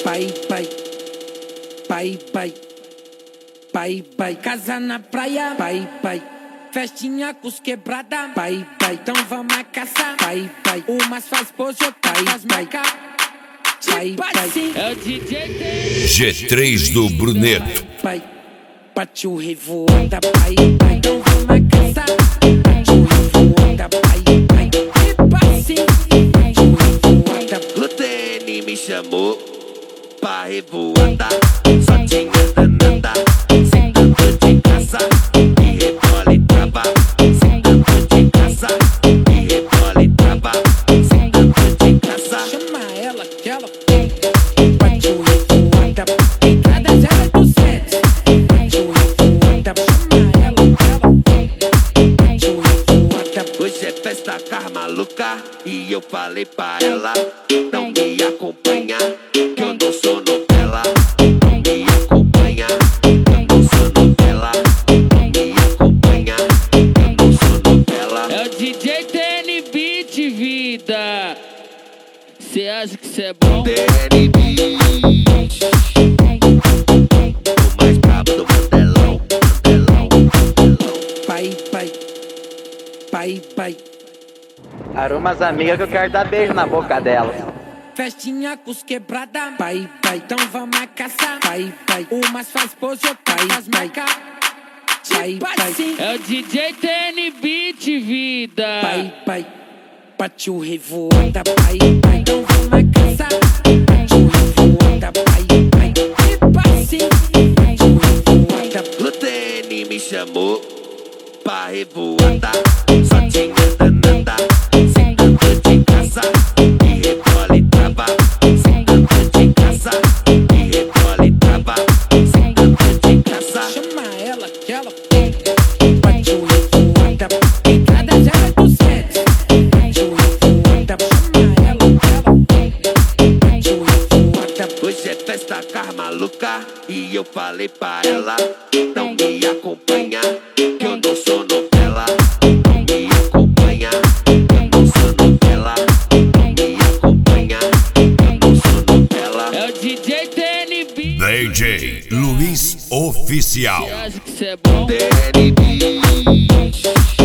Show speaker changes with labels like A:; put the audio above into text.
A: Pai, pai, pai, pai, pai, pai, casa na praia, pai, pai, festinha com os quebrada, pai, pai, então vamos a caçar, pai, pai, umas faz pose, pai, faz marca, pai, pai,
B: é o DJ
C: G3 do Bruneto.
A: pai, partiu revoada, pai, pai, então vamos a caçar, partiu revoada, pai, pai, partiu revoada.
D: O TN me chamou pra revoada, só tinha danada, sem tanto de caça, e rebole trava, sem tanto de caça, e rebole trava, sem tanto de caça.
A: Chama ela que ela partiu revoada, entrada 087, partiu revoada, chama ela que ela partiu revoada.
D: Hoje é festa car maluca, e eu falei pra ela, não me acompanha, que eu não sou novela. Não me acompanha, eu não sou novela. Não me acompanha, eu não sou novela.
B: É o DJ TN Beat, vida. Cê acha que cê é bom?
D: TN Beat, o mais brabo do Mandelão, Mandelão, Mandelão.
A: Pai, pai, pai, pai,
E: Arruma as amigas que eu quero dar beijo na boca delas.
A: festinha com os quebrada, pai, pai, então vamos a caçar, pai, pai, umas faz pose, pai, faz marca, pai, pai,
B: É o DJ TN Beat, vida.
A: pai, pai, partiu revoada, pai, pai, então vamos a caçar, partiu revoada, pai, pai, partiu revoada.
D: O TN me chamou pra revoada, só tinha danada, sem tanto de caça, e rebole trava, sem tanto de caça, e rebole trava, sem tanto de caça.
A: Chama ela que ela partiu revoada, entrada 087, partiu revoada, chama ela que ela partiu revoada.
D: Hoje é festa car maluca, e eu falei pra ela, não me acompanha, que eu não sou novela. Não me acompanha, eu não sou novela. Não me acompanha, eu não sou novela.
B: É o DJ TN Beat.
C: DJ Luiz Oficial.
B: Cê acha que cê é bom?
D: TN Beat.